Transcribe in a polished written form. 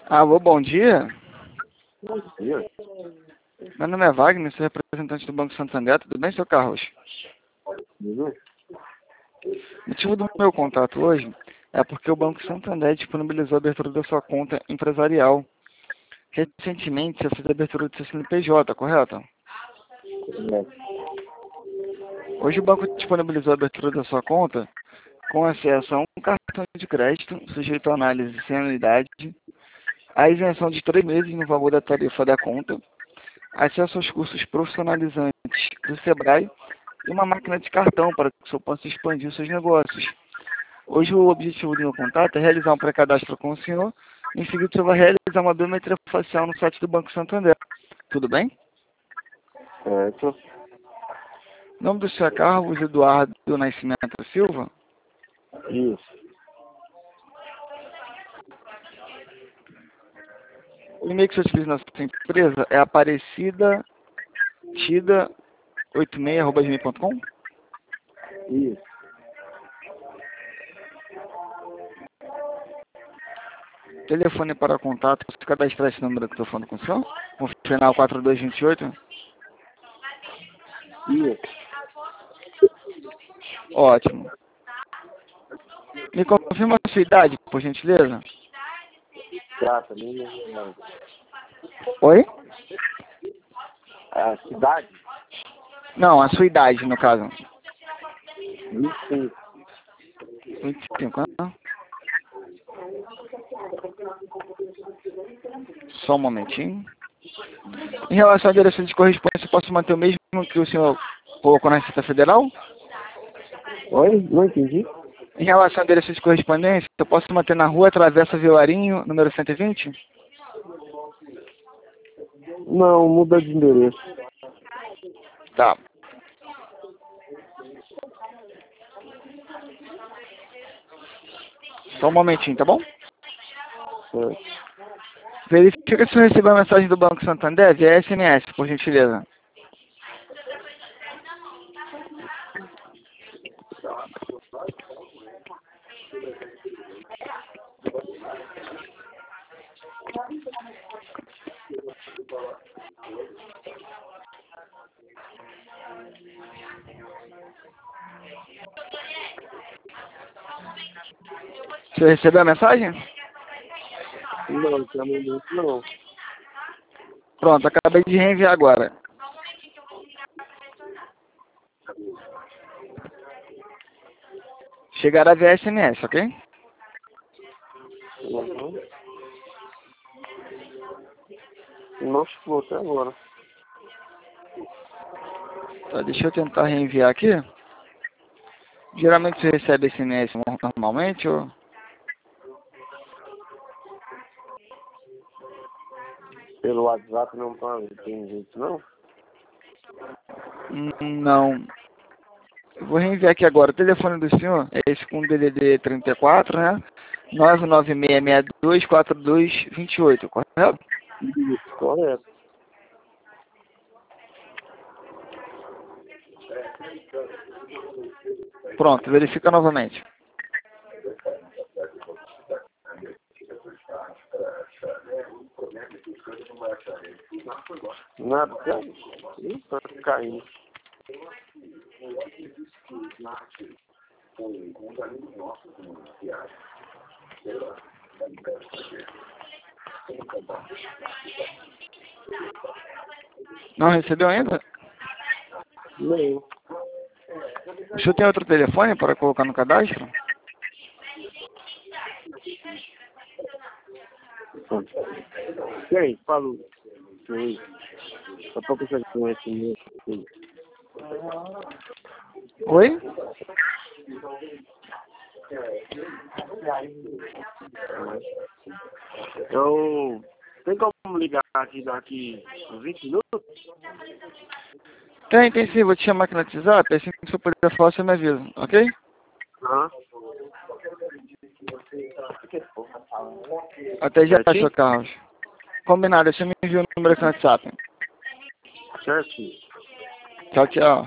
Alô, bom dia. Bom dia. Meu nome é Wagner, sou representante do Banco Santander. Tudo bem, seu Carlos? Tudo? O motivo do meu contato hoje é porque o Banco Santander disponibilizou a abertura da sua conta empresarial. Recentemente, você fez a abertura do seu CNPJ, correto? Hoje o banco disponibilizou a abertura da sua conta com acesso a um cartão de crédito sujeito à análise sem anuidade, a isenção de 3 meses no valor da tarifa da conta, acesso aos cursos profissionalizantes do Sebrae e uma máquina de cartão para que o senhor possa expandir os seus negócios. Hoje o objetivo do meu contato é realizar um pré-cadastro com o senhor. Em seguida, o senhor vai realizar uma biometria facial no site do Banco Santander. Tudo bem? Certo. O nome do senhor é Carlos Eduardo Nascimento Silva. Isso. O e-mail que o senhor utiliza na sua empresa é aparecidatida86@gmail.com. Isso. Telefone para contato. Você cadastrar esse número que eu estou falando com o senhor? Com o final 4228. Isso. Ótimo. Me confirma a sua idade, por gentileza? Trata, não. Oi? A cidade? Não, a sua idade, no caso. 25. 25, né? Só um momentinho. Em relação à direção de correspondência, posso manter o mesmo que o senhor colocou na Receita Federal? Oi? Não entendi. Em relação à direção de correspondência, eu posso manter na rua Travessa Vilarinho, número 120? Não, muda de endereço. Tá. Só um momentinho, tá bom? Certo. Verifica se eu recebi a mensagem do Banco Santander via SMS, por gentileza. Você recebeu a mensagem? Não, também não. Pronto, acabei de reenviar agora. Chegará via SMS, ok? Uhum. Não chegou até agora. Tá, deixa eu tentar reenviar aqui. Geralmente você recebe SMS normalmente ou... Pelo WhatsApp não tem jeito, não? Não. Eu vou reenviar aqui agora. O telefone do senhor é esse com DDD 34, né? 996624228, correto? Isso, correto. Pronto, verifica novamente. Nada. Ih, tá caindo. Não recebeu ainda? Não. O senhor tem outro telefone para colocar no cadastro? Quem? Falou. Sim. Só pra pensar que não é assim mesmo. Oi? Eu... Tem como ligar aqui daqui uns 20 minutos? Tem sim. Vou te chamar aqui no WhatsApp. Assim que você puder falar, você me avisa, ok? Aham. Até já, Certinho? seu Carlos. Combinado. Você me envia o número aqui no WhatsApp. Certinho. Tchau, tchau.